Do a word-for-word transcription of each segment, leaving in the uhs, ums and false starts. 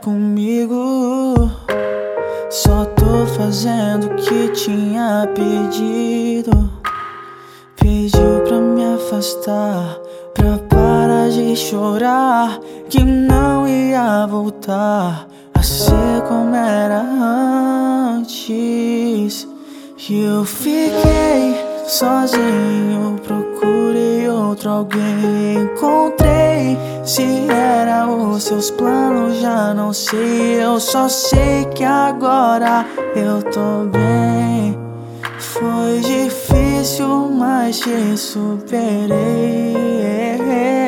comigo. Só tô fazendo o que tinha pedido. Pediu pra me afastar, pra parar de chorar, que não ia voltar a ser como era antes. E eu fiquei sozinho, procurei outro alguém, encontrei. Se era os seus planos, já não sei. Eu só sei que agora eu tô bem. Foi difícil, mas te superei.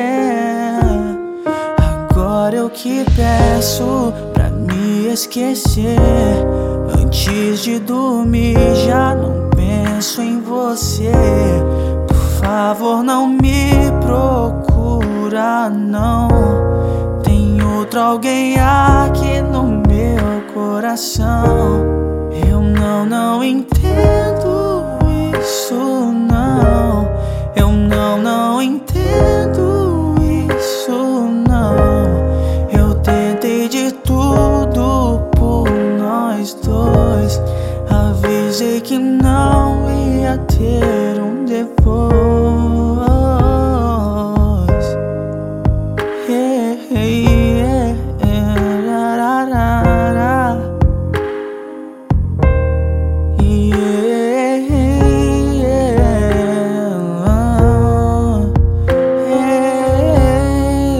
Agora eu que peço pra me esquecer. Antes de dormir já não penso em você. Por favor, não me procura, não. Tem outro alguém aqui no meu coração. Eu não, não entendo isso, não. Eu não, não entendo isso, não. Eu tentei de tudo por nós dois. Avisei que não ia ter um depois. Yeah, yeah, yeah, ra, ra, ra, ra. Yeah, yeah, uh, yeah,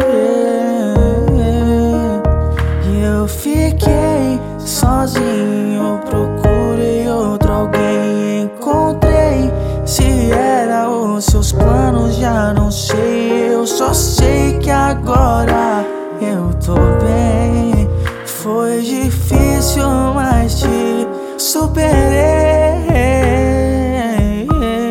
yeah. E eu fiquei sozinho, procurei outro alguém, encontrei. Se era os seus planos, já não sei. Eu só sei que agora eu tô bem. Foi difícil, mas te superei.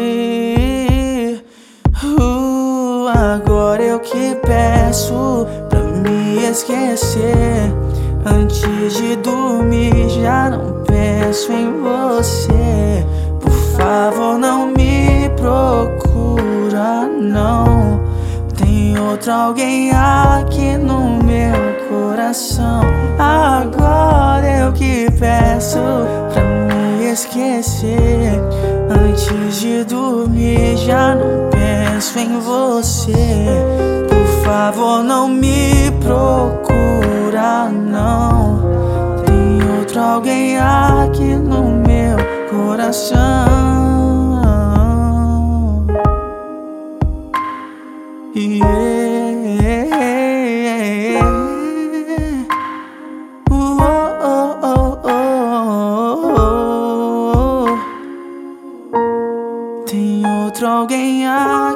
uh, Agora eu que peço pra me esquecer. Antes de dormir já não penso em você. Por favor, não me procura, não. Tem outro alguém aqui no meu coração. Agora eu que peço pra me esquecer. Antes de dormir já não penso em você. Por favor, não me procura, não. Tem outro alguém aqui no meu coração. Yeah. Uh, oh, oh, oh, oh. Tem outro alguém aqui.